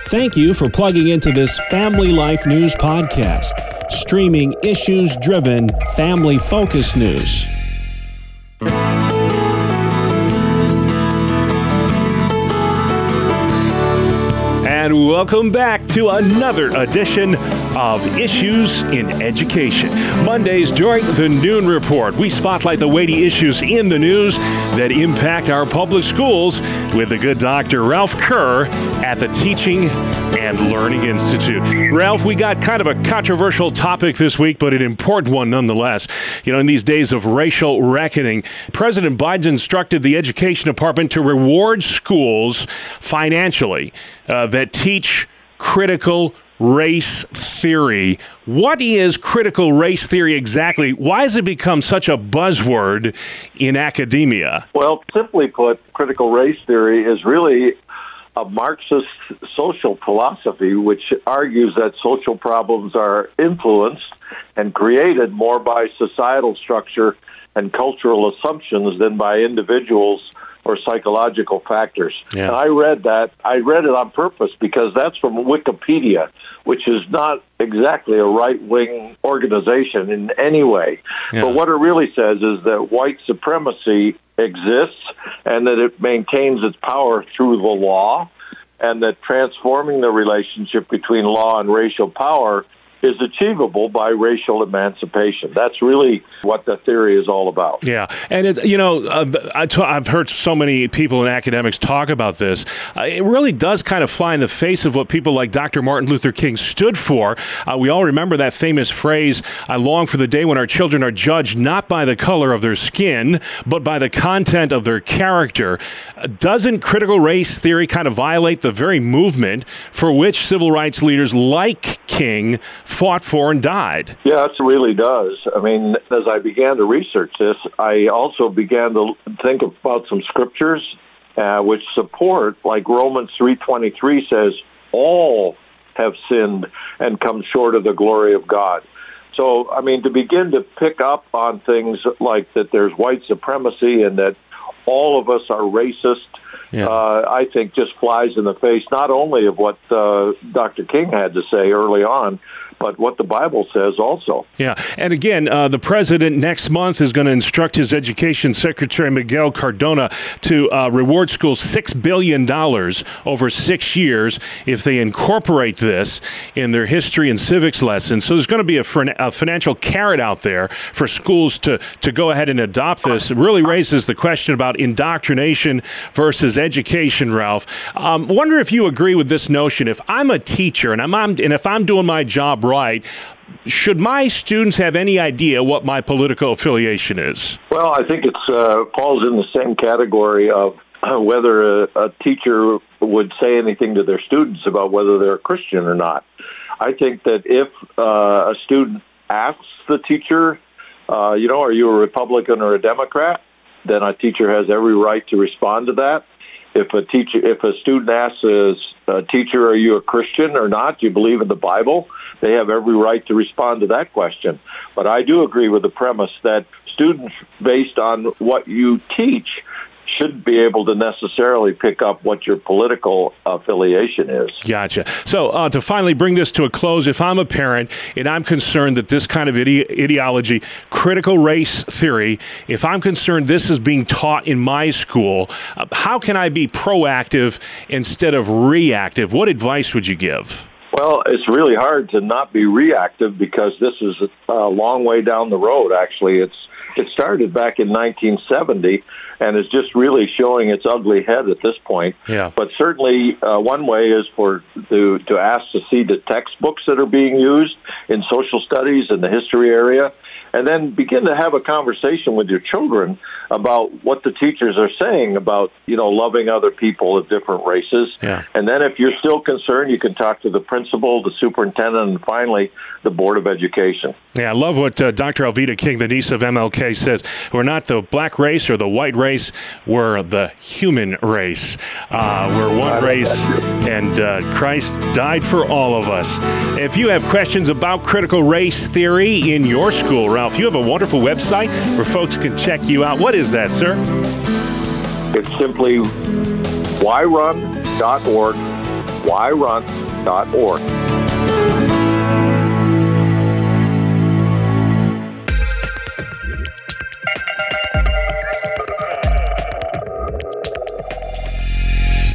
Thank you for plugging into this Family Life News podcast, streaming issues-driven, family-focused news. And welcome back to another edition of Issues in Education. Mondays during the Noon Report, we spotlight the weighty issues in the news that impact our public schools with the good Dr. Ralph Kerr at the Teaching and Learning Institute. Ralph, we got kind of a controversial topic this week, but an important one nonetheless. You know, in these days of racial reckoning, President Biden instructed the Education Department to reward schools financially that teach critical race theory. What is critical race theory exactly? Why has it become such a buzzword in academia? Well, simply put, critical race theory is really a Marxist social philosophy which argues that social problems are influenced and created more by societal structure and cultural assumptions than by individuals or psychological factors. Yeah. And I read it on purpose because that's from Wikipedia, which is not exactly a right-wing organization in any way. Yeah. But what it really says is that white supremacy exists and that it maintains its power through the law, and that transforming the relationship between law and racial power is achievable by racial emancipation. That's really what the theory is all about. Yeah, and I've heard so many people and academics talk about this. It really does kind of fly in the face of what people like Dr. Martin Luther King stood for. We all remember that famous phrase, "I long for the day when our children are judged not by the color of their skin, but by the content of their character." Doesn't critical race theory kind of violate the very movement for which civil rights leaders like King fought for and died? Yeah, it really does. I mean, as I began to research this, I also began to think about some scriptures which support, like Romans 3:23 says, all have sinned and come short of the glory of God. So, I mean, to begin to pick up on things like that there's white supremacy and that all of us are racist, I think just flies in the face not only of what Dr. King had to say early on, but what the Bible says also. Yeah, and again, the president next month is going to instruct his education secretary, Miguel Cardona, to reward schools $6 billion over 6 years if they incorporate this in their history and civics lessons. So there's going to be a financial carrot out there for schools to go ahead and adopt this. It really raises the question about indoctrination versus education, Ralph. Wonder if you agree with this notion. If I'm a teacher and if I'm doing my job right, should my students have any idea what my political affiliation is? Well, I think it falls in the same category of whether a teacher would say anything to their students about whether they're a Christian or not. I think that if a student asks the teacher, are you a Republican or a Democrat, then a teacher has every right to respond to that. If a student asks a teacher, are you a Christian or not? Do you believe in the Bible? They have every right to respond to that question. But I do agree with the premise that students, based on what you teach, shouldn't be able to necessarily pick up what your political affiliation is. Gotcha. So to finally bring this to a close, if I'm a parent and I'm concerned that this kind of ideology, critical race theory, if I'm concerned this is being taught in my school, how can I be proactive instead of reactive? What advice would you give? Well, it's really hard to not be reactive because this is a long way down the road, actually. It started back in 1970 and is just really showing its ugly head at this point. Yeah. But certainly one way is to ask to see the textbooks that are being used in social studies in the history area, and then begin to have a conversation with your children about what the teachers are saying about, loving other people of different races. Yeah. And then if you're still concerned, you can talk to the principal, the superintendent, and finally the Board of Education. Yeah, I love what Dr. Alveda King, the niece of MLK, says. We're not the black race or the white race. We're the human race. We're one race, and Christ died for all of us. If you have questions about critical race theory in your school, Ralph, you have a wonderful website where folks can check you out. What is that, sir? It's simply yrun.org, whyrun.org.